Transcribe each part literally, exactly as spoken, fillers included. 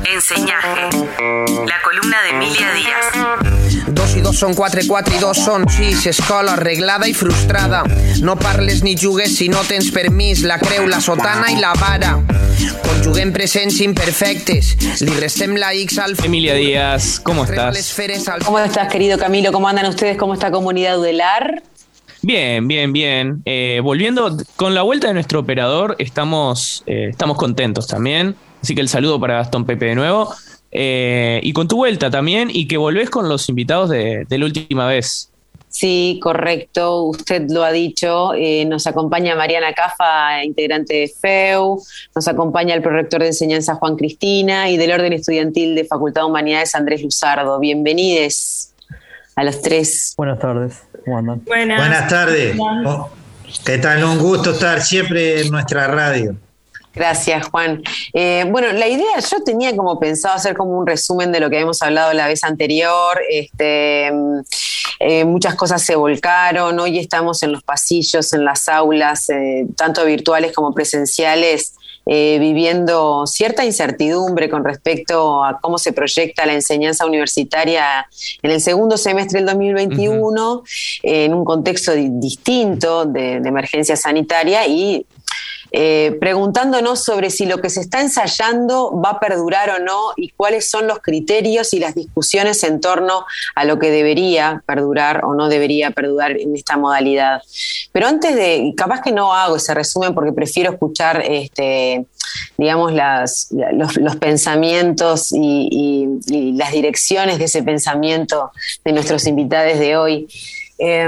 Enseñaje, la columna de Emilia Díaz. Dos i dos són quatre, quatre i dos són sis. Escola arreglada i frustrada. No parles ni jugues si no tens permís. La creu, la sotana i la vara. Conjuguem presents imperfectes. Li restem la X al... Emilia Díaz, ¿cómo estás? ¿Cómo estás, querido Camilo? ¿Cómo andan ustedes? ¿Cómo está comunidad Udelar? Bien, bien, bien. Eh, volviendo, con la vuelta de nuestro operador, estamos, eh, estamos contentos también. Así que el saludo para Gastón Pepe de nuevo. Eh, y con tu vuelta también, y que volvés con los invitados de, de la última vez. Sí, correcto, usted lo ha dicho. Eh, nos acompaña Mariana Cafa, integrante de F E U, nos acompaña el prorector de enseñanza Juan Cristina y del orden estudiantil de Facultad de Humanidades Andrés Luzardo. Bienvenides a los tres. Buenas tardes, ¿cómo andan? Buenas, Buenas tardes. Oh, ¿qué tal? Un gusto estar siempre en nuestra radio. Gracias, Juan. Eh, bueno, la idea, yo tenía como pensado hacer como un resumen de lo que habíamos hablado la vez anterior. Este, eh, muchas cosas se volcaron, hoy estamos en los pasillos, en las aulas, eh, tanto virtuales como presenciales, eh, viviendo cierta incertidumbre con respecto a cómo se proyecta la enseñanza universitaria en el segundo semestre del dos mil veintiuno, uh-huh. eh, en un contexto di- distinto de, de emergencia sanitaria y Eh, preguntándonos sobre si lo que se está ensayando va a perdurar o no y cuáles son los criterios y las discusiones en torno a lo que debería perdurar o no debería perdurar en esta modalidad. Pero antes de, capaz que no hago ese resumen porque prefiero escuchar este, digamos, las, los, los pensamientos y, y, y las direcciones de ese pensamiento de nuestros invitados de hoy. Eh,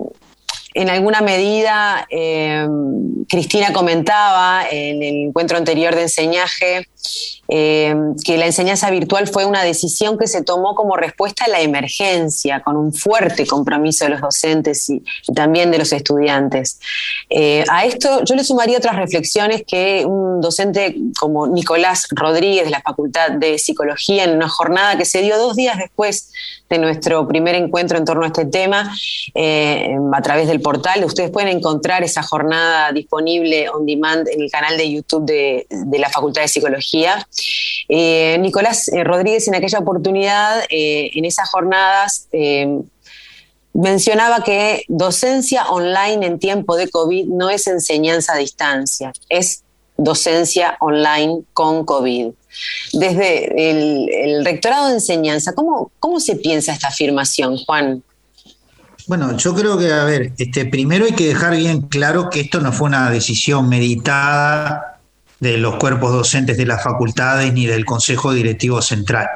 En alguna medida, eh, Cristina comentaba en el encuentro anterior de enseñaje eh, que la enseñanza virtual fue una decisión que se tomó como respuesta a la emergencia, con un fuerte compromiso de los docentes y, y también de los estudiantes. Eh, a esto yo le sumaría otras reflexiones que un docente como Nicolás Rodríguez de la Facultad de Psicología, en una jornada que se dio dos días después de nuestro primer encuentro en torno a este tema, eh, a través del portal. Ustedes pueden encontrar esa jornada disponible on demand en el canal de YouTube de, de la Facultad de Psicología. Eh, Nicolás eh, Rodríguez en aquella oportunidad, eh, en esas jornadas, eh, mencionaba que docencia online en tiempo de COVID no es enseñanza a distancia, es docencia online con COVID. Desde el, el rectorado de enseñanza, ¿cómo, cómo se piensa esta afirmación, Juan? Bueno, yo creo que, a ver, este, primero hay que dejar bien claro que esto no fue una decisión meditada de los cuerpos docentes de las facultades ni del Consejo Directivo Central,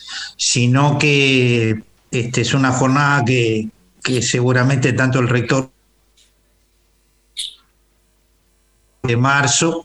sino que este, es una jornada que, que seguramente tanto el rector de marzo,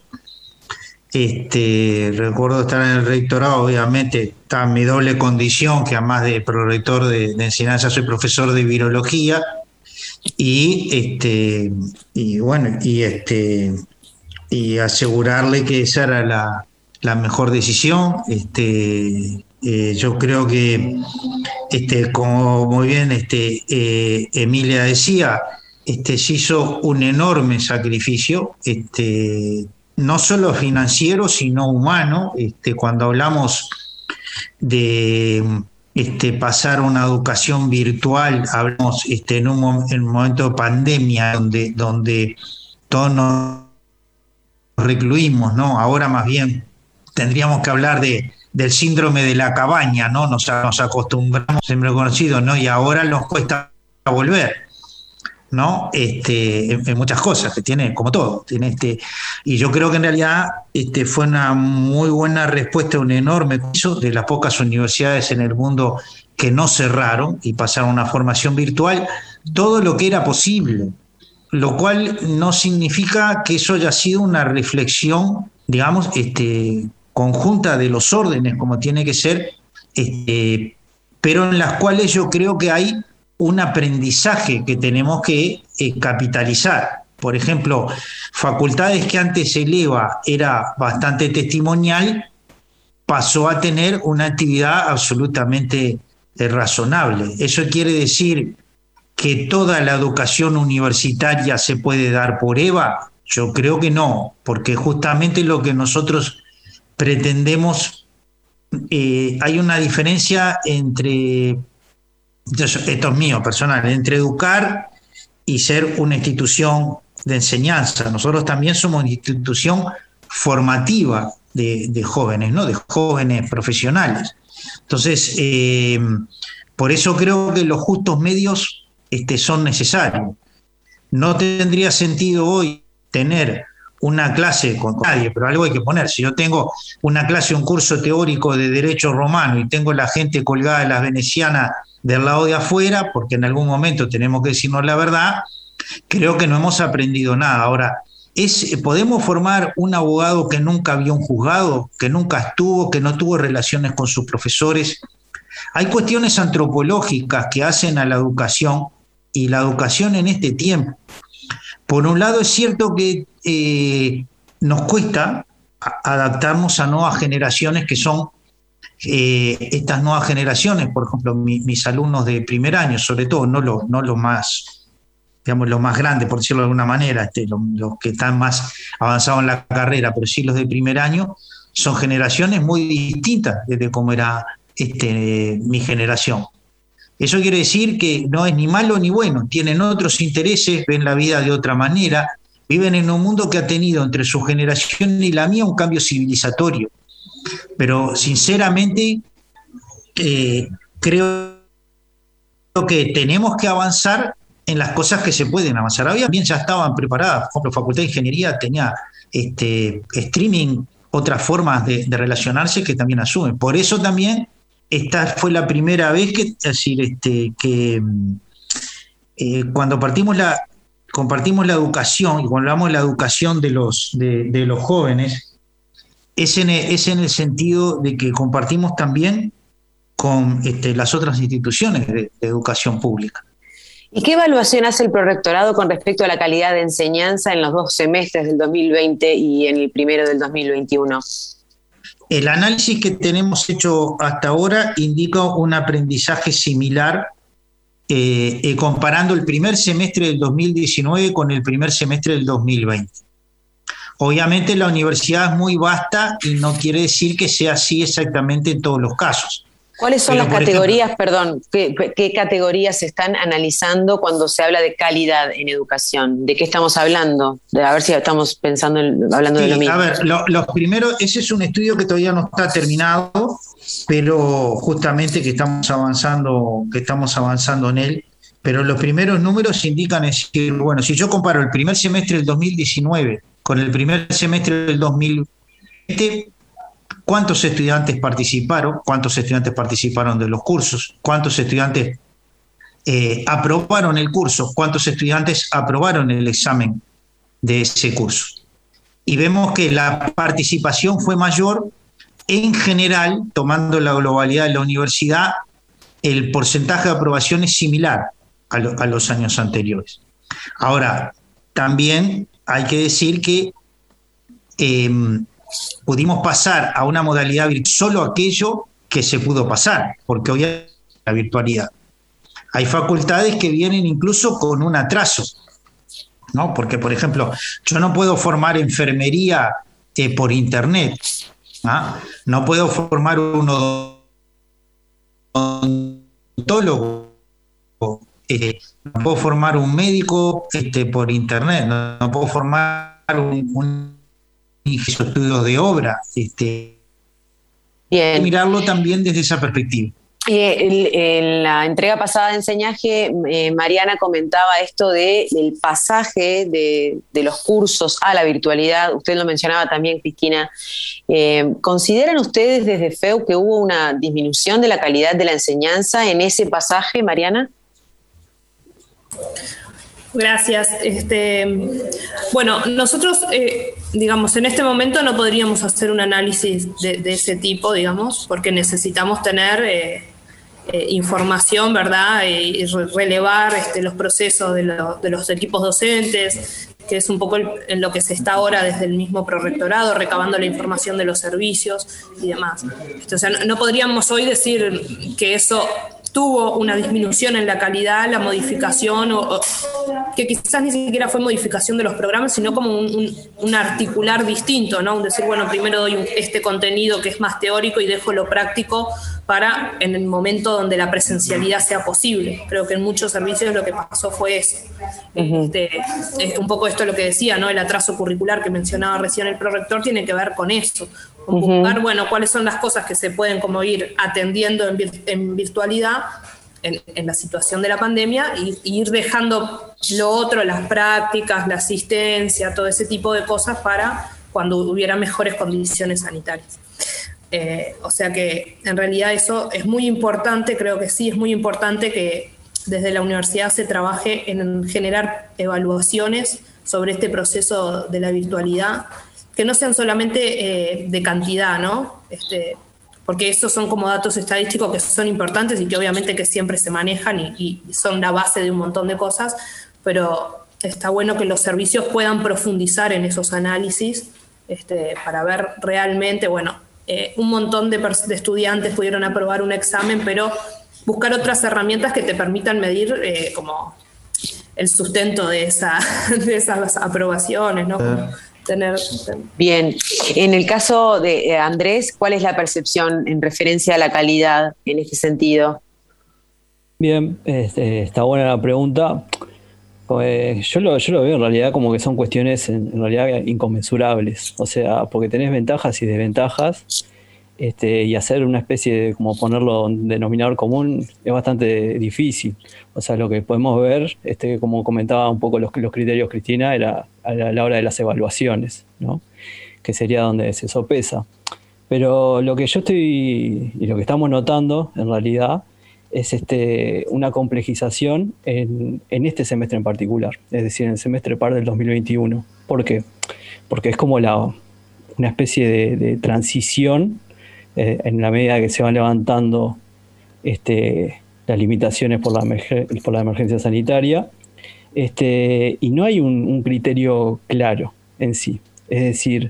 Este, recuerdo estar en el rectorado, obviamente está mi doble condición, que además de prorector de, de enseñanza soy profesor de virología y este y bueno y este y asegurarle que esa era la, la mejor decisión. Este eh, yo creo que este como muy bien este eh, Emilia decía, este se hizo un enorme sacrificio, este no solo financiero, sino humano. Este, cuando hablamos de este, pasar a una educación virtual, hablamos este, en, un, en un momento de pandemia donde, donde todos nos recluimos, ¿no? Ahora más bien tendríamos que hablar de, del síndrome de la cabaña, ¿no? Nos, nos acostumbramos, siempre conocido, ¿no? Y ahora nos cuesta volver, ¿no? Este, en, en muchas cosas, que tiene, como todo, tiene este, y yo creo que en realidad este, fue una muy buena respuesta, un enorme curso de las pocas universidades en el mundo que no cerraron y pasaron a una formación virtual, todo lo que era posible, lo cual no significa que eso haya sido una reflexión, digamos, este, conjunta de los órdenes, como tiene que ser, este, pero en las cuales yo creo que hay un aprendizaje que tenemos que eh, capitalizar. Por ejemplo, facultades que antes el E V A era bastante testimonial, pasó a tener una actividad absolutamente eh, razonable. Eso quiere decir que toda la educación universitaria se puede dar por E V A. Yo creo que no, porque justamente lo que nosotros pretendemos eh, hay una diferencia entre, esto es mío personal, entre educar y ser una institución de enseñanza. Nosotros también somos una institución formativa de, de jóvenes, ¿no? De jóvenes profesionales. Entonces, eh, por eso creo que los justos medios este, son necesarios. No tendría sentido hoy tener una clase con nadie, pero algo hay que poner. Si yo tengo una clase, un curso teórico de derecho romano y tengo la gente colgada de las venecianas del lado de afuera, porque en algún momento tenemos que decirnos la verdad, creo que no hemos aprendido nada. Ahora, es, ¿podemos formar un abogado que nunca vio un juzgado, que nunca estuvo, que no tuvo relaciones con sus profesores? Hay cuestiones antropológicas que hacen a la educación, y la educación en este tiempo. Por un lado, es cierto que eh, nos cuesta adaptarnos a nuevas generaciones que son eh, estas nuevas generaciones, por ejemplo, mi, mis alumnos de primer año, sobre todo, no los no lo más, digamos, los más grandes, por decirlo de alguna manera, este, los, los que están más avanzados en la carrera, pero sí los de primer año, son generaciones muy distintas desde cómo era este, mi generación. Eso quiere decir que no es ni malo ni bueno, tienen otros intereses, ven la vida de otra manera, viven en un mundo que ha tenido entre su generación y la mía un cambio civilizatorio. Pero sinceramente eh, creo que tenemos que avanzar en las cosas que se pueden avanzar. Había bien ya estaban preparadas, por ejemplo, Facultad de Ingeniería tenía este, streaming, otras formas de, de relacionarse que también asumen. Por eso también esta fue la primera vez que, es decir, este, que eh, cuando partimos la, compartimos la educación, y cuando hablamos de la educación de los, de, de los jóvenes, es en, el, es en el sentido de que compartimos también con este, las otras instituciones de, de educación pública. ¿Y qué evaluación hace el Prorrectorado con respecto a la calidad de enseñanza en los dos semestres del dos mil veinte y en el primero del dos mil veintiuno? El análisis que tenemos hecho hasta ahora indica un aprendizaje similar eh, eh, comparando el primer semestre del dos mil diecinueve con el primer semestre del dos mil veinte. Obviamente la universidad es muy vasta y no quiere decir que sea así exactamente en todos los casos. ¿Cuáles son Pero, las categorías, ejemplo, perdón, qué, qué categorías se están analizando cuando se habla de calidad en educación? ¿De qué estamos hablando? De, a ver si estamos pensando en, hablando sí, de lo mismo. A ver, lo, los primeros, ese es un estudio que todavía no está terminado, pero justamente que estamos avanzando, que estamos avanzando en él. Pero los primeros números indican, es decir, bueno, si yo comparo el primer semestre del dos mil diecinueve con el primer semestre del dos mil veinte, ¿cuántos estudiantes participaron? ¿Cuántos estudiantes participaron de los cursos? ¿Cuántos estudiantes eh, aprobaron el curso? ¿Cuántos estudiantes aprobaron el examen de ese curso? Y vemos que la participación fue mayor en general, tomando la globalidad de la universidad, el porcentaje de aprobación es similar a, lo, a los años anteriores. Ahora, también hay que decir que eh, pudimos pasar a una modalidad virtual solo aquello que se pudo pasar, porque hoy hay la virtualidad. Hay facultades que vienen incluso con un atraso, ¿no? Porque, por ejemplo, yo no puedo formar enfermería eh, por internet, ¿no? No puedo formar un odontólogo, eh, no puedo formar un médico este, por internet, no, no puedo formar un, un estudio de obra. Este, Bien. Mirarlo también desde esa perspectiva. Eh, en la entrega pasada de Enseñaje, eh, Mariana comentaba esto de, del pasaje de, de los cursos a la virtualidad. Usted lo mencionaba también, Cristina. Eh, ¿Consideran ustedes desde F E U que hubo una disminución de la calidad de la enseñanza en ese pasaje, Mariana? Gracias. Este, bueno, nosotros, eh, digamos, en este momento no podríamos hacer un análisis de, de ese tipo, digamos, porque necesitamos tener eh, eh, información, ¿verdad? Eh, y relevar este, los procesos de, lo, de los equipos docentes, que es un poco el, en lo que se está ahora desde el mismo prorrectorado, recabando la información de los servicios y demás. O sea, no, no podríamos hoy decir que eso tuvo una disminución en la calidad, la modificación, o, o, que quizás ni siquiera fue modificación de los programas, sino como un, un, un articular distinto, ¿no? Un decir, bueno, primero doy un, este contenido que es más teórico y dejo lo práctico para en el momento donde la presencialidad sea posible. Creo que en muchos servicios lo que pasó fue eso. Uh-huh. Este, es un poco esto lo que decía, ¿no? El atraso curricular que mencionaba recién el prorector tiene que ver con eso. Con uh-huh. buscar, bueno, cuáles son las cosas que se pueden como ir atendiendo en, vir- en virtualidad en, en la situación de la pandemia y, y ir dejando lo otro, las prácticas, la asistencia, todo ese tipo de cosas para cuando hubiera mejores condiciones sanitarias. Eh, o sea que en realidad eso es muy importante, creo que sí es muy importante que desde la universidad se trabaje en generar evaluaciones sobre este proceso de la virtualidad, que no sean solamente eh, de cantidad, ¿no? Este, porque esos son como datos estadísticos que son importantes y que obviamente que siempre se manejan y, y son la base de un montón de cosas, pero está bueno que los servicios puedan profundizar en esos análisis este, para ver realmente, bueno, eh, un montón de, pers- de estudiantes pudieron aprobar un examen, pero buscar otras herramientas que te permitan medir eh, como el sustento de, esa, de esas aprobaciones, ¿no? Como tener... Bien, en el caso de eh, Andrés, ¿cuál es la percepción en referencia a la calidad en este sentido? Bien, este, está buena la pregunta. Eh, yo, lo, yo lo veo en realidad como que son cuestiones en, en realidad inconmensurables, o sea, porque tenés ventajas y desventajas. Este, y hacer una especie de, como ponerlo en denominador común, es bastante difícil. O sea, lo que podemos ver, este, como comentaba un poco los, los criterios Cristina, era a la, a la hora de las evaluaciones, ¿no? Que sería donde se sopesa. Pero lo que yo estoy, y lo que estamos notando, en realidad, es este, una complejización en, en este semestre en particular, es decir, en el semestre par del dos mil veintiuno. ¿Por qué? Porque es como la, una especie de, de transición. Eh, en la medida que se van levantando este, las limitaciones por la, emerg- por la emergencia sanitaria, este, y no hay un, un criterio claro en sí. Es decir,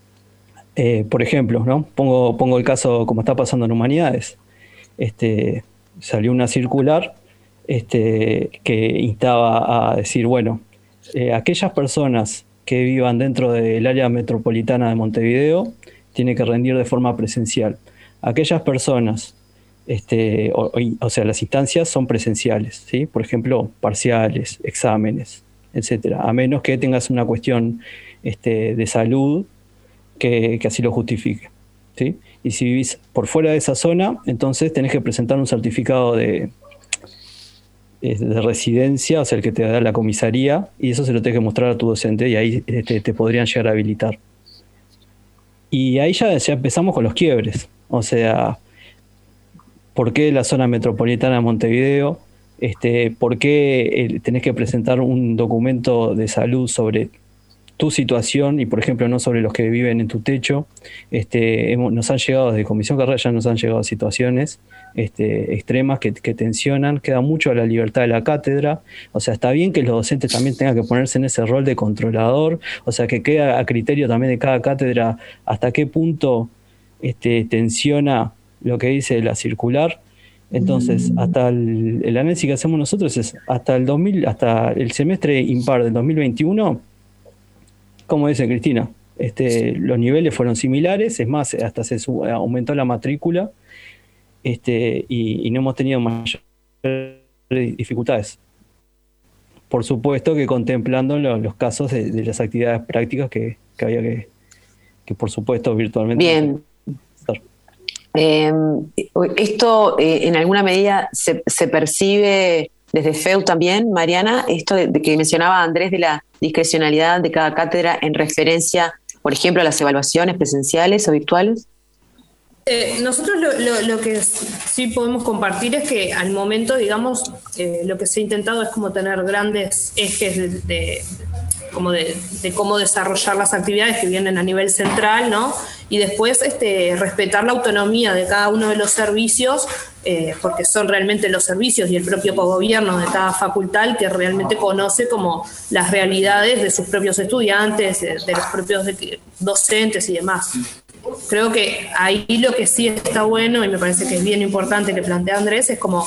eh, por ejemplo, ¿no? pongo, pongo el caso como está pasando en Humanidades. Este, salió una circular este, que instaba a decir, bueno, eh, aquellas personas que vivan dentro del área metropolitana de Montevideo tiene que rendir de forma presencial. Aquellas personas, este, o, o sea, las instancias son presenciales, ¿sí? Por ejemplo, parciales, exámenes, etcétera, a menos que tengas una cuestión este, de salud que, que así lo justifique, ¿sí? Y si vivís por fuera de esa zona, entonces tenés que presentar un certificado de, de residencia, o sea, el que te da la comisaría, y eso se lo tenés que mostrar a tu docente y ahí te, te podrían llegar a habilitar. Y ahí ya, ya empezamos con los quiebres. O sea, ¿por qué la zona metropolitana de Montevideo? Este, ¿por qué eh, tenés que presentar un documento de salud sobre tu situación y, por ejemplo, no sobre los que viven en tu techo? Este, hemos, nos han llegado, desde Comisión Carrera ya nos han llegado situaciones este, extremas que, que tensionan, queda mucho a la libertad de la cátedra. O sea, está bien que los docentes también tengan que ponerse en ese rol de controlador, o sea, que queda a criterio también de cada cátedra hasta qué punto este, tensiona lo que dice la circular. Entonces, hasta el, el análisis que hacemos nosotros es hasta el dos mil, hasta el semestre impar del dos mil veintiuno, como dice Cristina, este, los niveles fueron similares, es más, hasta se sub, aumentó la matrícula este, y, y no hemos tenido mayores dificultades. Por supuesto que contemplando los, los casos de, de las actividades prácticas que, que había que, que, por supuesto, virtualmente. Bien. Eh, esto eh, en alguna medida se, se percibe desde F E U también, Mariana, esto de, de que mencionaba Andrés de la discrecionalidad de cada cátedra en referencia, por ejemplo, a las evaluaciones presenciales o virtuales. Eh, nosotros lo, lo, lo que sí podemos compartir es que al momento, digamos, eh, lo que se ha intentado es como tener grandes ejes de, de, como de, de cómo desarrollar las actividades que vienen a nivel central, ¿no? Y después este, respetar la autonomía de cada uno de los servicios, eh, porque son realmente los servicios y el propio cogobierno de cada facultad el que realmente conoce como las realidades de sus propios estudiantes, de, de los propios de, docentes y demás. Creo que ahí lo que sí está bueno, y me parece que es bien importante que plantea Andrés, es como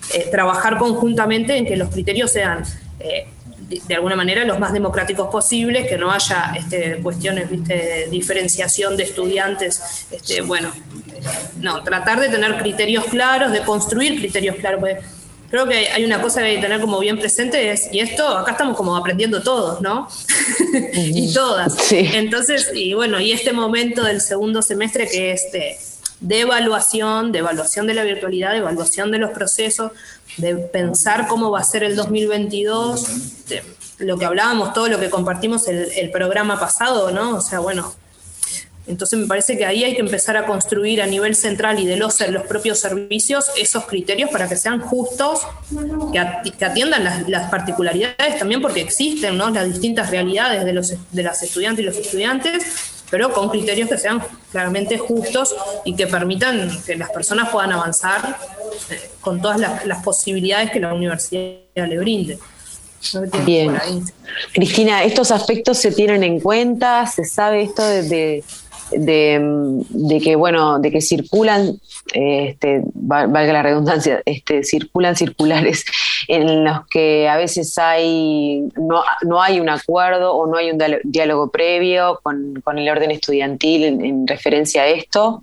eh, trabajar conjuntamente en que los criterios sean eh, de, de alguna manera los más democráticos posibles, que no haya este, cuestiones, ¿viste?, de diferenciación de estudiantes, este, bueno, no, tratar de tener criterios claros, de construir criterios claros, porque creo que hay una cosa que hay que tener como bien presente, es, y esto, acá estamos como aprendiendo todos, ¿no? Y todas. Sí. Entonces, y bueno, y este momento del segundo semestre que es de, de evaluación, de evaluación de la virtualidad, de evaluación de los procesos, de pensar cómo va a ser el dos mil veintidós, de lo que hablábamos, todo lo que compartimos el, el programa pasado, ¿no? O sea, bueno, entonces me parece que ahí hay que empezar a construir a nivel central y de los, los propios servicios esos criterios para que sean justos, que, at, que atiendan las, las particularidades también, porque existen, ¿no?, las distintas realidades de, los, de las estudiantes y los estudiantes, pero con criterios que sean claramente justos y que permitan que las personas puedan avanzar eh, con todas las, las posibilidades que la universidad le brinde. Bien. Cristina, ¿estos aspectos se tienen en cuenta? ¿Se sabe esto de, de, de, de que, bueno, de que circulan, este, valga la redundancia, este, circulan circulares en los que a veces hay no, no hay un acuerdo o no hay un diálogo previo con, con el orden estudiantil en, en referencia a esto?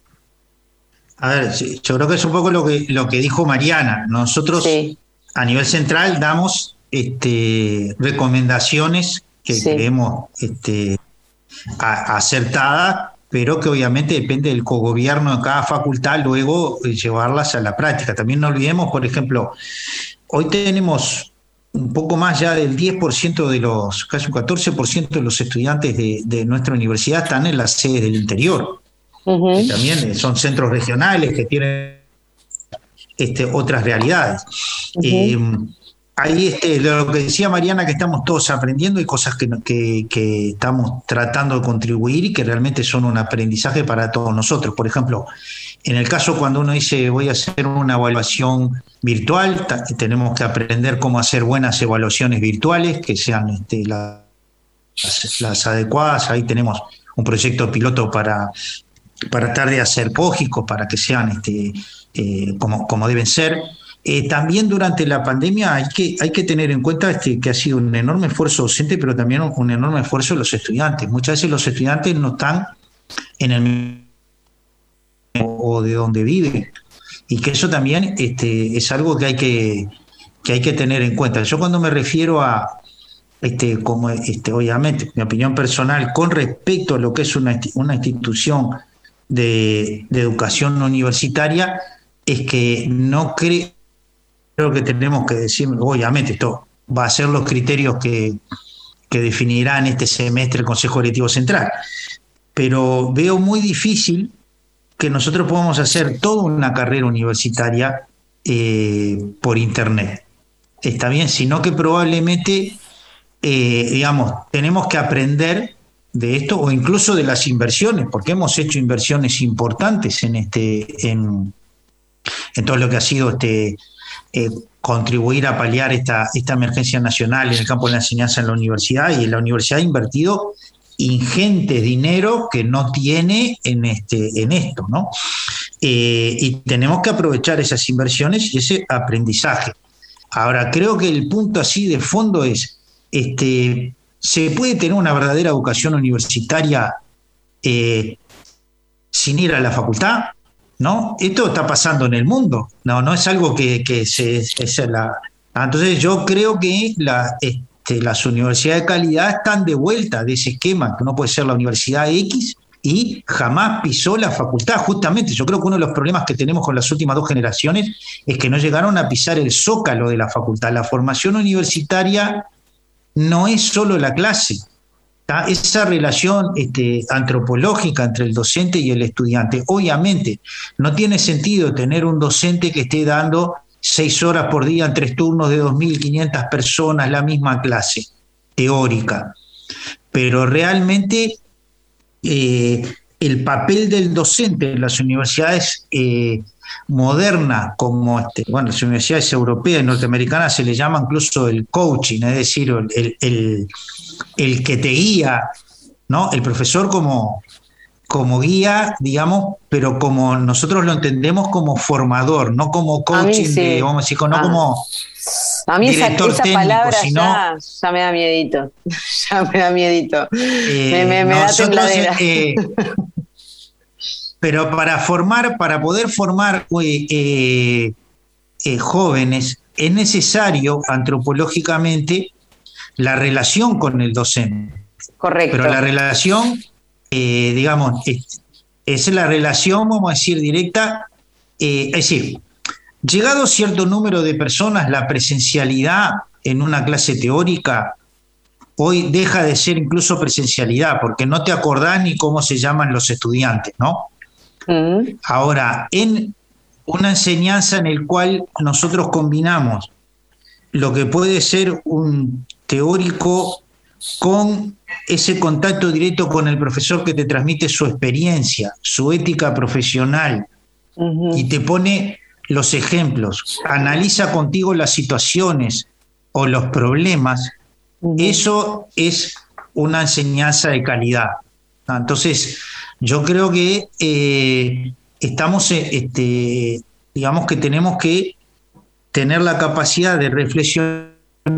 A ver, sí, yo creo que es un poco lo que, lo que dijo Mariana. Nosotros sí, a nivel central damos este, recomendaciones que sí, creemos este, a, acertadas, pero que obviamente depende del cogobierno de cada facultad luego eh, llevarlas a la práctica. También no olvidemos, por ejemplo, hoy tenemos un poco más ya del diez por ciento de los, casi un catorce por ciento de los estudiantes de, de nuestra universidad están en las sedes del interior. Uh-huh. Que también son centros regionales que tienen este, otras realidades. Uh-huh. Eh, ahí este, lo que decía Mariana, que estamos todos aprendiendo y cosas que, que, que estamos tratando de contribuir y que realmente son un aprendizaje para todos nosotros. Por ejemplo, en el caso cuando uno dice voy a hacer una evaluación virtual, t- tenemos que aprender cómo hacer buenas evaluaciones virtuales, que sean este, la, las, las adecuadas. Ahí tenemos un proyecto piloto para, para tratar de hacer pedagógicos, para que sean este, eh, como, como deben ser. Eh, también durante la pandemia hay que, hay que tener en cuenta este, que ha sido un enorme esfuerzo docente, pero también un, un enorme esfuerzo de los estudiantes. Muchas veces los estudiantes no están en el o de donde viven, y que eso también este, es algo que hay que, que hay que tener en cuenta. Yo cuando me refiero a, este, como este, obviamente, mi opinión personal con respecto a lo que es una, una institución de, de educación universitaria, es que no creo Creo que tenemos que decir, obviamente, esto va a ser los criterios que, que definirá en este semestre el Consejo Directivo Central, pero veo muy difícil que nosotros podamos hacer toda una carrera universitaria eh, por Internet. Está bien, sino que probablemente, eh, digamos, tenemos que aprender de esto o incluso de las inversiones, porque hemos hecho inversiones importantes en, este, en, en todo lo que ha sido este... Eh, contribuir a paliar esta, esta emergencia nacional en el campo de la enseñanza en la universidad, y la universidad ha invertido ingente dinero que no tiene en, este, en esto, ¿no? Eh, y tenemos que aprovechar esas inversiones y ese aprendizaje. Ahora, creo que el punto así de fondo es, este, ¿se puede tener una verdadera educación universitaria eh, sin ir a la facultad? ¿No? Esto está pasando en el mundo, no, no es algo que, que se... Es la, entonces yo creo que la, este, las universidades de calidad están de vuelta de ese esquema, que no puede ser la universidad X y jamás pisó la facultad. Justamente, yo creo que uno de los problemas que tenemos con las últimas dos generaciones es que no llegaron a pisar el zócalo de la facultad. La formación universitaria no es solo la clase. Esa relación este, antropológica entre el docente y el estudiante. Obviamente, no tiene sentido tener un docente que esté dando seis horas por día en tres turnos de dos mil quinientas personas la misma clase teórica. Pero realmente eh, el papel del docente en las universidades eh, modernas, como este, bueno, las universidades europeas y norteamericanas se le llama incluso el coaching, es decir, el, el, el que te guía, ¿no? El profesor como, como guía, digamos, pero como nosotros lo entendemos como formador, no como coaching, sí. de, vamos a decir, no ah. como a mí director esa, esa técnico, palabra sino, ya, ya me da miedito, ya me da miedito, eh, me, me, me da tembladera. Eh, pero para formar, para poder formar eh, eh, jóvenes, es necesario antropológicamente la relación con el docente. Correcto. Pero la relación, eh, digamos, es, es la relación, vamos a decir, directa, eh, es decir, llegado cierto número de personas, la presencialidad en una clase teórica hoy deja de ser incluso presencialidad, porque no te acordás ni cómo se llaman los estudiantes, ¿no? Uh-huh. Ahora, en una enseñanza en la cual nosotros combinamos lo que puede ser un teórico con ese contacto directo con el profesor que te transmite su experiencia, su ética profesional, uh-huh. y te pone los ejemplos, analiza contigo las situaciones o los problemas, uh-huh. eso es una enseñanza de calidad. Entonces, yo creo que eh, estamos, este, digamos que tenemos que tener la capacidad de reflexionar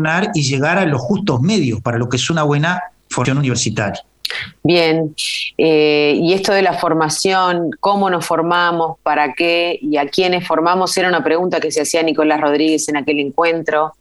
y llegar a los justos medios para lo que es una buena formación universitaria. Bien, eh, y esto de la formación, cómo nos formamos, para qué y a quiénes formamos, era una pregunta que se hacía Nicolás Rodríguez en aquel encuentro.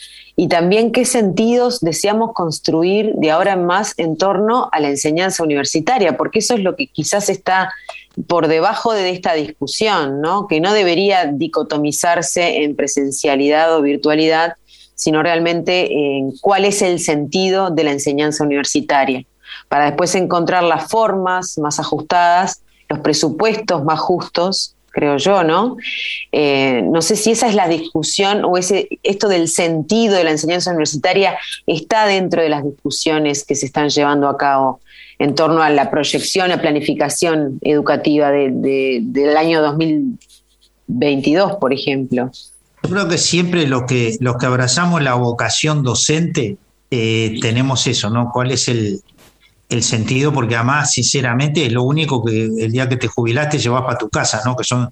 Y también qué sentidos deseamos construir de ahora en más en torno a la enseñanza universitaria, porque eso es lo que quizás está por debajo de esta discusión, ¿no? Que no debería dicotomizarse en presencialidad o virtualidad, sino realmente en cuál es el sentido de la enseñanza universitaria, para después encontrar las formas más ajustadas, los presupuestos más justos, creo yo, ¿no? Eh, no sé si esa es la discusión o ese, esto del sentido de la enseñanza universitaria está dentro de las discusiones que se están llevando a cabo en torno a la proyección, a planificación educativa de, de, del año dos mil veintidós, por ejemplo. Yo creo que siempre los que, los que abrazamos la vocación docente eh, tenemos eso, ¿no? ¿Cuál es el, el sentido? Porque además, sinceramente, es lo único que el día que te jubilaste llevas para tu casa, ¿no? Que son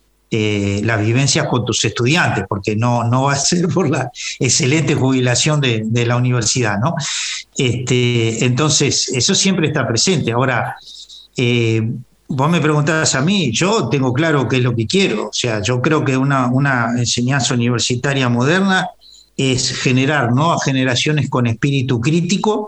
eh, las vivencias con tus estudiantes, porque no, no va a ser por la excelente jubilación de, de la universidad, ¿no? Este, entonces, eso siempre está presente. Ahora, eh, vos me preguntás a mí, yo tengo claro qué es lo que quiero. O sea, yo creo que una, una enseñanza universitaria moderna es generar nuevas generaciones con espíritu crítico,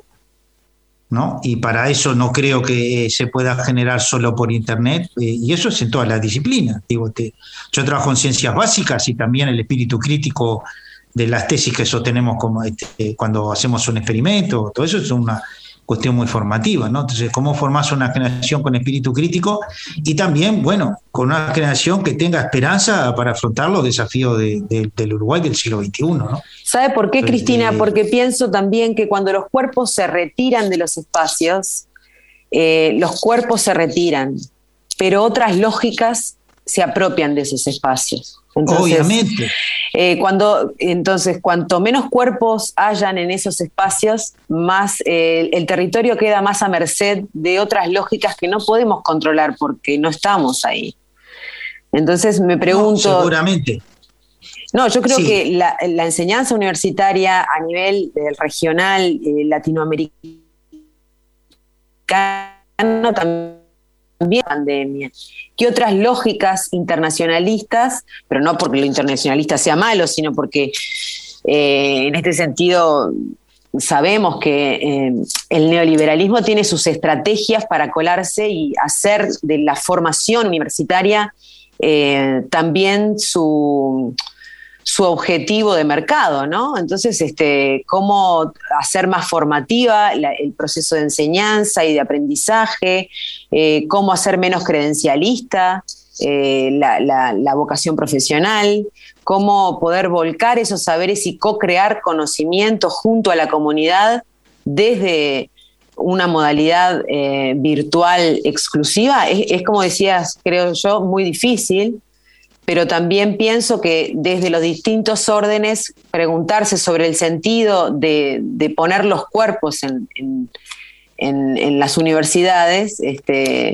¿no? Y para eso no creo que se pueda generar solo por internet, eh, y eso es en todas las disciplinas. Digo, te, yo trabajo en ciencias básicas y también el espíritu crítico de las tesis que sostenemos como este, cuando hacemos un experimento, todo eso es una cuestión muy formativa, ¿no? Entonces, ¿cómo formás una generación con espíritu crítico? Y también, bueno, con una generación que tenga esperanza para afrontar los desafíos de, de, del Uruguay del siglo veintiuno, ¿no? ¿Sabe por qué, Entonces, Cristina? eh, Porque pienso también que cuando los cuerpos se retiran de los espacios, eh, los cuerpos se retiran, pero otras lógicas se apropian de esos espacios. Entonces, obviamente. Eh, cuando, entonces, cuanto menos cuerpos hayan en esos espacios, más eh, el territorio queda más a merced de otras lógicas que no podemos controlar porque no estamos ahí. Entonces me pregunto... No, seguramente. No, yo creo sí. que la, la enseñanza universitaria a nivel del regional eh, latinoamericano también pandemia, que otras lógicas internacionalistas, pero no porque lo internacionalista sea malo, sino porque eh, en este sentido sabemos que eh, el neoliberalismo tiene sus estrategias para colarse y hacer de la formación universitaria eh, también su... su objetivo de mercado, ¿no? Entonces, este, cómo hacer más formativa la, el proceso de enseñanza y de aprendizaje, eh, cómo hacer menos credencialista eh, la, la, la vocación profesional, cómo poder volcar esos saberes y co-crear conocimiento junto a la comunidad desde una modalidad eh, virtual exclusiva. Es, es, como decías, creo yo, muy difícil. Pero también pienso que desde los distintos órdenes preguntarse sobre el sentido de, de poner los cuerpos en, en, en, en las universidades este,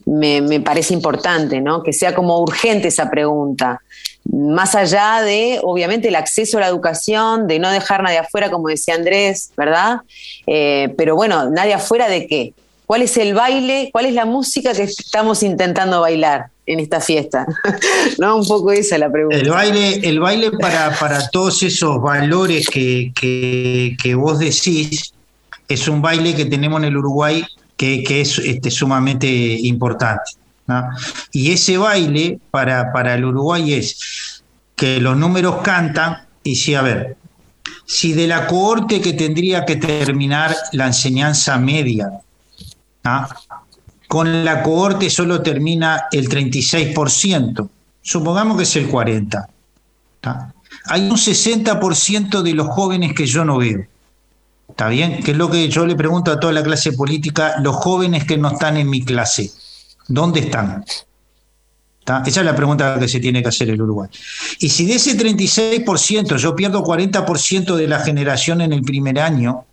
me, me parece importante, ¿no? Que sea como urgente esa pregunta. Más allá de, obviamente, el acceso a la educación, de no dejar nadie afuera, como decía Andrés, ¿verdad? Eh, pero bueno, ¿nadie afuera de qué? ¿Cuál es el baile? ¿Cuál es la música que estamos intentando bailar en esta fiesta? ¿No? Un poco esa es la pregunta. El baile, el baile para, para todos esos valores que, que, que vos decís, es un baile que tenemos en el Uruguay que, que es este, sumamente importante, ¿no? Y ese baile para, para el Uruguay es que los números cantan, y sí, a ver, si de la cohorte que tendría que terminar la enseñanza media, ¿ah? Con la cohorte solo termina el treinta y seis por ciento, supongamos que es el cuarenta por ciento, ¿ah? Hay un sesenta por ciento de los jóvenes que yo no veo, ¿está bien? Que es lo que yo le pregunto a toda la clase política, los jóvenes que no están en mi clase, ¿dónde están? ¿Está? Esa es la pregunta que se tiene que hacer el Uruguay. Y si de ese treinta y seis por ciento yo pierdo cuarenta por ciento de la generación en el primer año,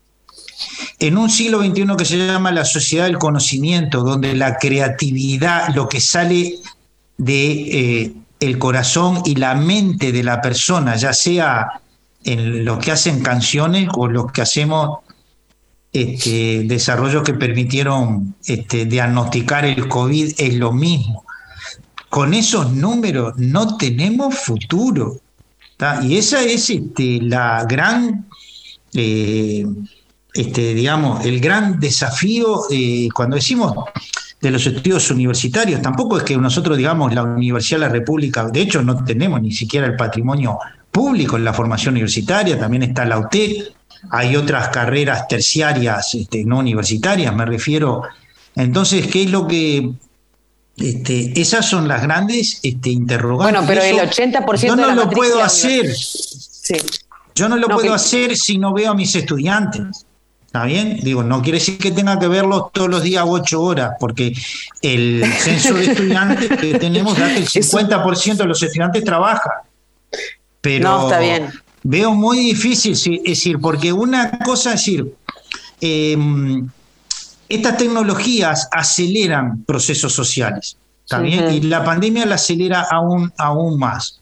en un siglo veintiuno que se llama la sociedad del conocimiento, donde la creatividad, lo que sale de eh, el corazón y la mente de la persona, ya sea en los que hacen canciones o los que hacemos este, desarrollos que permitieron este, diagnosticar el COVID, es lo mismo. Con esos números no tenemos futuro, ¿tá? Y esa es este, la gran... Eh, Este, digamos, el gran desafío, eh, cuando decimos de los estudios universitarios, tampoco es que nosotros digamos la Universidad de la República, de hecho no tenemos ni siquiera el patrimonio público en la formación universitaria, también está la U T E C, hay otras carreras terciarias este, no universitarias, me refiero. Entonces, ¿qué es lo que...? Este, esas son las grandes este, interrogantes. Bueno, pero el ochenta por ciento yo no de la lo puedo hacer. Sí. Yo no lo no, puedo que... hacer si no veo a mis estudiantes. ¿Está bien? Digo, no quiere decir que tenga que verlos todos los días ocho horas, porque el censo de estudiantes que tenemos da que el cincuenta por ciento de los estudiantes trabaja. Pero no, está bien. Veo muy difícil, es decir, porque una cosa es decir, eh, estas tecnologías aceleran procesos sociales, ¿está bien? Uh-huh. Y la pandemia la acelera aún, aún más.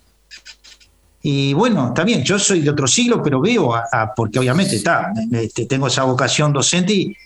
Y bueno, está bien, yo soy de otro siglo, pero veo, a, a, porque obviamente está, este, tengo esa vocación docente y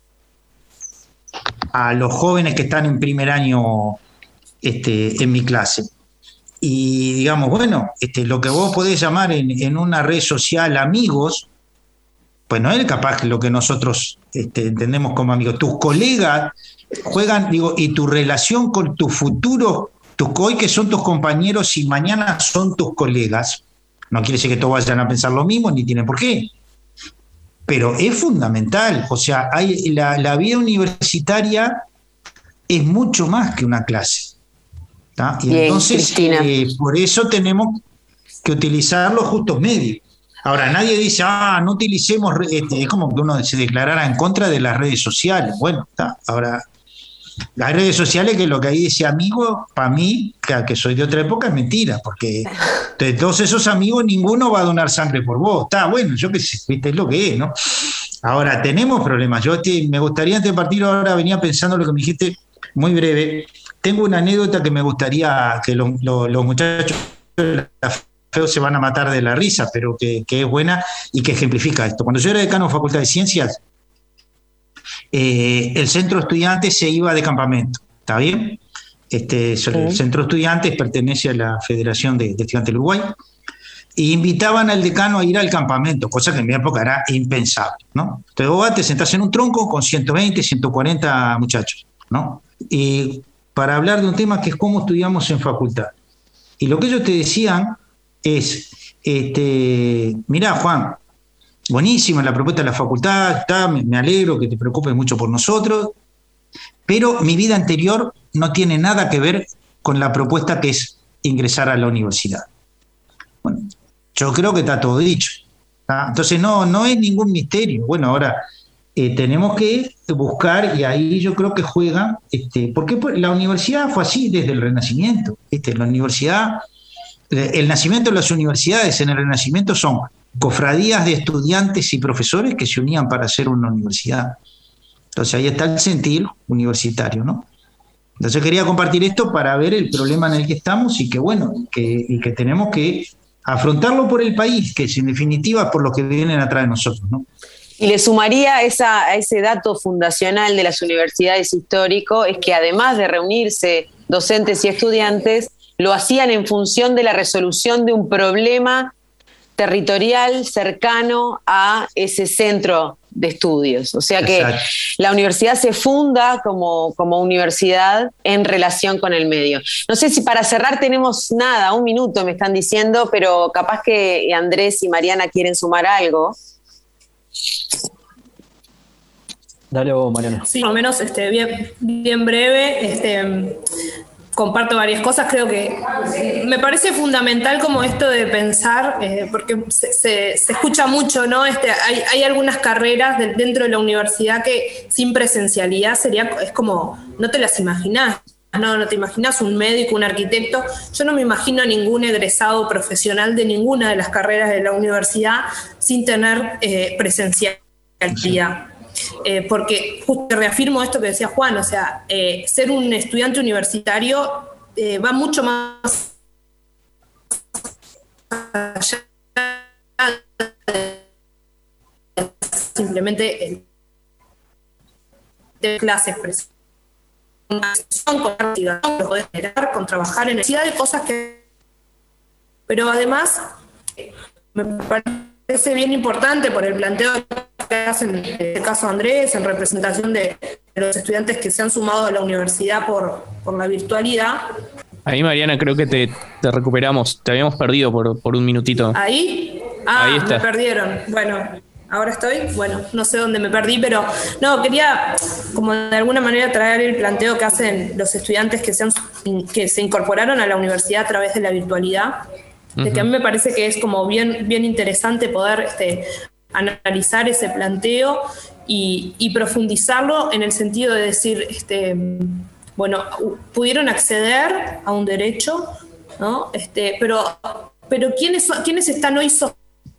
a los jóvenes que están en primer año este, en mi clase. Y digamos, bueno, este, lo que vos podés llamar en, en una red social amigos, pues no es capaz lo que nosotros este, entendemos como amigos. Tus colegas juegan, digo, y tu relación con tu futuro, tus, hoy que son tus compañeros y mañana son tus colegas, no quiere decir que todos vayan a pensar lo mismo, ni tienen por qué. Pero es fundamental, o sea, hay, la, la vida universitaria es mucho más que una clase. ¿tá? Y Bien, entonces, eh, por eso tenemos que utilizar los justos medios. Ahora, nadie dice, ah, no utilicemos, este, es como que uno se declarara en contra de las redes sociales. Bueno, ¿tá? Ahora, las redes sociales, que lo que ahí dice amigo, para mí, que, que soy de otra época, es mentira, porque de todos esos amigos, ninguno va a donar sangre por vos. Está bueno, yo qué sé, viste, es lo que es, ¿no? Ahora, tenemos problemas. Yo te, me gustaría, antes de partir, ahora venía pensando lo que me dijiste, muy breve. Tengo una anécdota que me gustaría que lo, lo, los muchachos de la FEO se van a matar de la risa, pero que, que es buena y que ejemplifica esto. Cuando yo era decano de Facultad de Ciencias, eh, el centro estudiante se iba de campamento, ¿está bien? Este, el centro estudiantes pertenece a la Federación de, de Estudiantes del Uruguay, y invitaban al decano a ir al campamento, cosa que en mi época era impensable, ¿no? Entonces vos vas, te sentás en un tronco con ciento veinte, ciento cuarenta muchachos, ¿no? Y para hablar de un tema que es cómo estudiamos en facultad. Y lo que ellos te decían es, este, mirá, Juan, buenísima la propuesta de la facultad, está, me, me alegro que te preocupes mucho por nosotros, pero mi vida anterior no tiene nada que ver con la propuesta que es ingresar a la universidad. Bueno, yo creo que está todo dicho. ¿tá? Entonces no, no es ningún misterio. Bueno, ahora eh, tenemos que buscar, y ahí yo creo que juega, este, porque la universidad fue así desde el Renacimiento. ¿viste? La universidad, el nacimiento de las universidades en el Renacimiento son cofradías de estudiantes y profesores que se unían para hacer una universidad. Entonces ahí está el sentir universitario, ¿no? Entonces quería compartir esto para ver el problema en el que estamos y que bueno, que, y que tenemos que afrontarlo por el país, que es en definitiva por lo que vienen atrás de nosotros, ¿no? Y le sumaría esa, a ese dato fundacional de las universidades histórico, es que además de reunirse docentes y estudiantes, lo hacían en función de la resolución de un problema territorial cercano a ese centro de estudios. O sea que Exacto. La universidad se funda como, como universidad en relación con el medio. No sé si para cerrar tenemos nada, un minuto me están diciendo, pero capaz que Andrés y Mariana quieren sumar algo. Dale vos, Mariana. Sí, por lo menos este, bien, bien breve. Este, comparto varias cosas. Creo que me parece fundamental como esto de pensar, eh, porque se, se, se escucha mucho, ¿no? Este, hay, hay algunas carreras de, dentro de la universidad que sin presencialidad sería, es como, no te las imaginás. No, no te imaginas un médico, un arquitecto. Yo no me imagino a ningún egresado profesional de ninguna de las carreras de la universidad sin tener eh, presencialidad. Eh, porque justo reafirmo esto que decía Juan, o sea, eh, ser un estudiante universitario eh, va mucho más allá de simplemente el de clases presenciales. Con investigación, lo podés generar, con trabajar en necesidad de cosas que... Pero además, me parece bien importante por el planteo que hacen, en este caso Andrés, en representación de los estudiantes que se han sumado a la universidad por, por la virtualidad. Ahí, Mariana, creo que te, te recuperamos. Te habíamos perdido por, por un minutito. ¿Ahí? Ah, Ahí está. Me perdieron. Bueno... Ahora estoy, bueno, no sé dónde me perdí, pero no, quería como de alguna manera traer el planteo que hacen los estudiantes que se, han, que se incorporaron a la universidad a través de la virtualidad, uh-huh. de que a mí me parece que es como bien, bien interesante poder este, analizar ese planteo y, y profundizarlo en el sentido de decir, este, bueno, pudieron acceder a un derecho, ¿no? Este, pero, pero ¿quiénes, son, ¿quiénes están hoy sosteniendo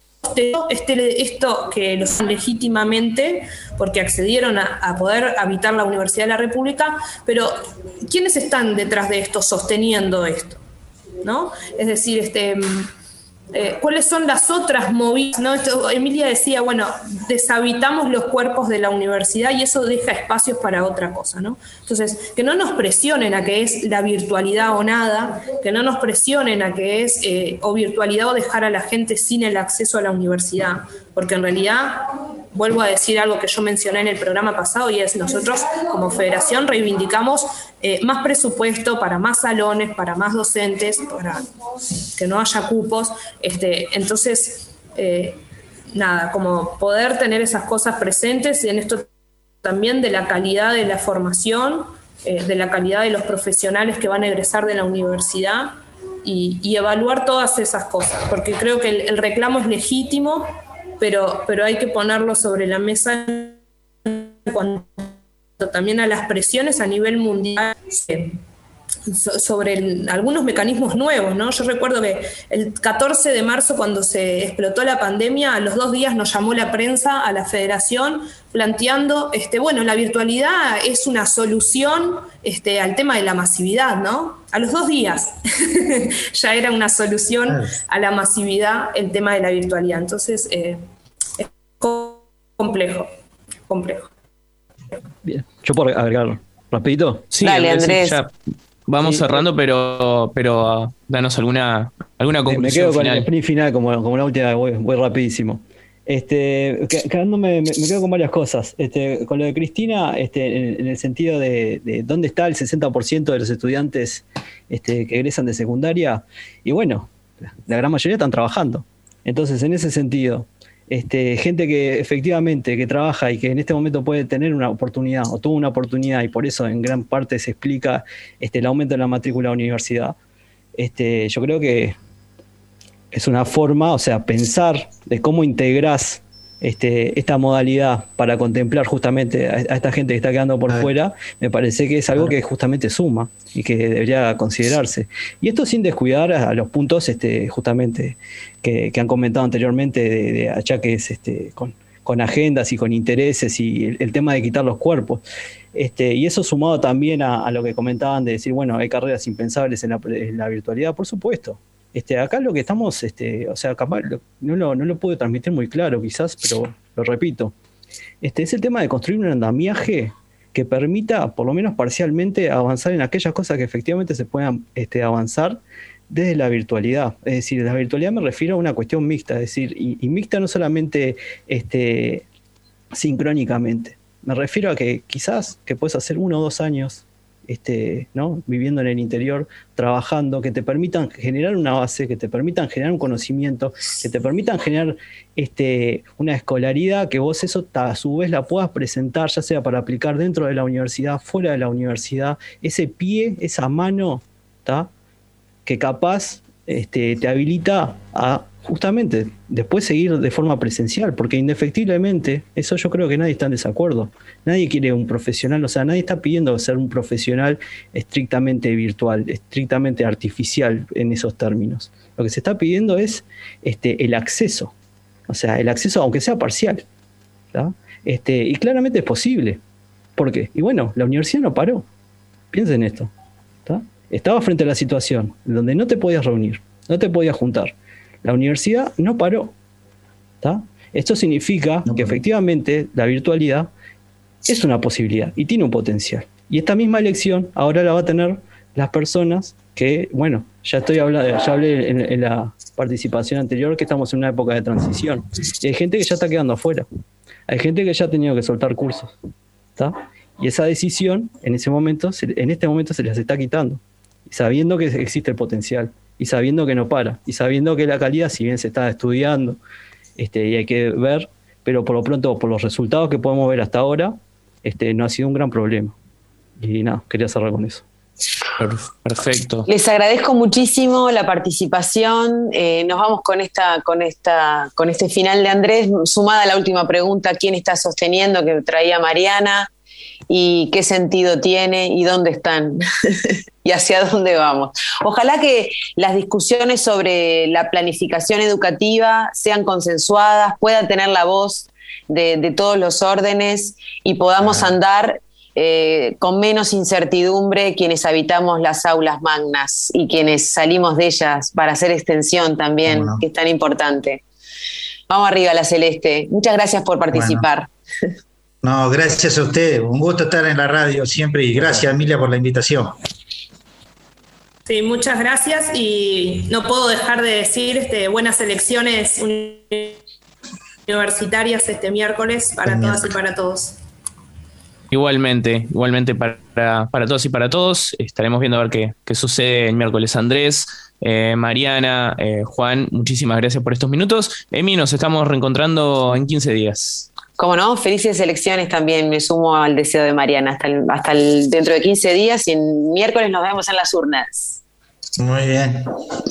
Este, esto que lo son legítimamente porque accedieron a, a poder habitar la Universidad de la República, pero ¿quiénes están detrás de esto sosteniendo esto? ¿No? Es decir, este, eh, ¿cuáles son las otras movidas? ¿No? Esto, Emilia decía, bueno, deshabitamos los cuerpos de la universidad y eso deja espacios para otra cosa, ¿no? Entonces, que no nos presionen a que es la virtualidad o nada, que no nos presionen a que es eh, o virtualidad o dejar a la gente sin el acceso a la universidad, porque en realidad, vuelvo a decir algo que yo mencioné en el programa pasado, y es nosotros como federación reivindicamos eh, más presupuesto para más salones, para más docentes, para que no haya cupos. Este, entonces, eh, nada, como poder tener esas cosas presentes en esto también de la calidad de la formación, eh, de la calidad de los profesionales que van a egresar de la universidad y, y evaluar todas esas cosas, porque creo que el, el reclamo es legítimo, pero, pero hay que ponerlo sobre la mesa en cuanto también a las presiones a nivel mundial eh, sobre el, algunos mecanismos nuevos, ¿no? Yo recuerdo que el catorce de marzo, cuando se explotó la pandemia, a los dos días nos llamó la prensa a la federación planteando, este, bueno, la virtualidad es una solución este, al tema de la masividad, ¿no? A los dos días ya era una solución a la masividad el tema de la virtualidad. Entonces, eh, es complejo, complejo. Bien, yo por agregar rapidito. Sí, Dale, Andrés. Andrés. Ya vamos sí, cerrando, pero pero uh, danos alguna alguna conclusión. Me quedo final. con el sprint final, como, como la última, voy, voy rapidísimo. Este, quedándome, me, me quedo con varias cosas. Este, con lo de Cristina, este, en, en el sentido de, de dónde está el sesenta por ciento de los estudiantes este, que egresan de secundaria, y bueno, la gran mayoría están trabajando. Entonces, en ese sentido, Este, gente que efectivamente que trabaja y que en este momento puede tener una oportunidad o tuvo una oportunidad, y por eso en gran parte se explica este, el aumento de la matrícula a la universidad. Este, yo creo que es una forma, o sea, pensar de cómo integrás este, esta modalidad para contemplar justamente a, a esta gente que está quedando por fuera, me parece que es algo que justamente suma y que debería considerarse. Y esto sin descuidar a, a los puntos este, justamente que, que han comentado anteriormente de, de achaques este, con, con agendas y con intereses y el, el tema de quitar los cuerpos. Este, y eso sumado también a, a lo que comentaban de decir, bueno, hay carreras impensables en la, en la virtualidad, por supuesto. Este, acá lo que estamos, este, o sea, capaz no lo, no lo puedo transmitir muy claro quizás, pero lo repito. Este, es el tema de construir un andamiaje que permita, por lo menos parcialmente, avanzar en aquellas cosas que efectivamente se puedan este, avanzar desde la virtualidad. Es decir, la virtualidad me refiero a una cuestión mixta, es decir, y, y mixta no solamente este, sincrónicamente. Me refiero a que quizás que puedes hacer uno o dos años este, ¿no? viviendo en el interior, trabajando, que te permitan generar una base, que te permitan generar un conocimiento, que te permitan generar este, una escolaridad, que vos eso a su vez la puedas presentar, ya sea para aplicar dentro de la universidad, fuera de la universidad, ese pie, esa mano, ¿tá? que capaz este, te habilita a justamente después seguir de forma presencial, porque indefectiblemente, eso yo creo que nadie está en desacuerdo. Nadie quiere un profesional, o sea, nadie está pidiendo ser un profesional estrictamente virtual, estrictamente artificial en esos términos. Lo que se está pidiendo es este, el acceso, o sea, el acceso aunque sea parcial, ¿tá? Este, y claramente es posible. ¿Por qué? Y bueno, la universidad no paró. Piensen en esto, ¿tá? Estaba frente a la situación donde no te podías reunir, no te podías juntar. La universidad no paró, ¿tá? Esto significa no que efectivamente la virtualidad es una posibilidad y tiene un potencial. Y esta misma elección ahora la va a tener las personas que, bueno, ya estoy hablando, ya hablé en, en la participación anterior que estamos en una época de transición. Y hay gente que ya está quedando afuera. Hay gente que ya ha tenido que soltar cursos, ¿tá? Y esa decisión en ese momento, en este momento se les está quitando, sabiendo que existe el potencial. Y sabiendo que no para, y sabiendo que la calidad, si bien se está estudiando este, y hay que ver, pero por lo pronto, por los resultados que podemos ver hasta ahora, este, no ha sido un gran problema. Y nada, quería cerrar con eso. Perfecto. Les agradezco muchísimo la participación. Eh, nos vamos con esta, con esta, con este final de Andrés, sumada a la última pregunta, ¿quién está sosteniendo que traía Mariana? ¿Y qué sentido tiene? ¿Y dónde están? ¿Y hacia dónde vamos? Ojalá que las discusiones sobre la planificación educativa sean consensuadas, puedan tener la voz de, de todos los órdenes y podamos andar eh, con menos incertidumbre quienes habitamos las aulas magnas y quienes salimos de ellas para hacer extensión también, bueno, que es tan importante. Vamos arriba, la Celeste. Muchas gracias por participar. Bueno. No, gracias a usted. Un gusto estar en la radio siempre y gracias, Emilia, por la invitación. Sí, muchas gracias y no puedo dejar de decir este, buenas elecciones universitarias este miércoles para todas y para todos. Igualmente, igualmente para, para todos y para todos. Estaremos viendo a ver qué, qué sucede el miércoles. Andrés, eh, Mariana, eh, Juan, muchísimas gracias por estos minutos. Emi, nos estamos reencontrando en quince días. Cómo no, felices elecciones también, me sumo al deseo de Mariana, hasta, el, hasta el, dentro de quince días y el miércoles nos vemos en las urnas. Muy bien.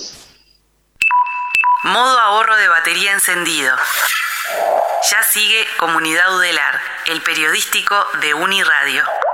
Modo ahorro de batería encendido. Ya sigue Comunidad Udelar, el periodístico de Uniradio.